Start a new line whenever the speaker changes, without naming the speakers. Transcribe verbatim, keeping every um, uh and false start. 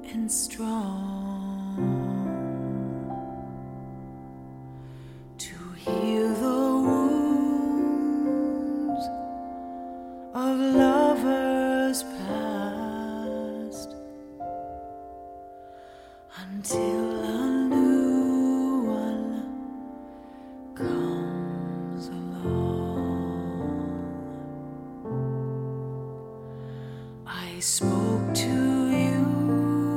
and strong to heal the wounds of lovers past until a new one comes along. I spoke to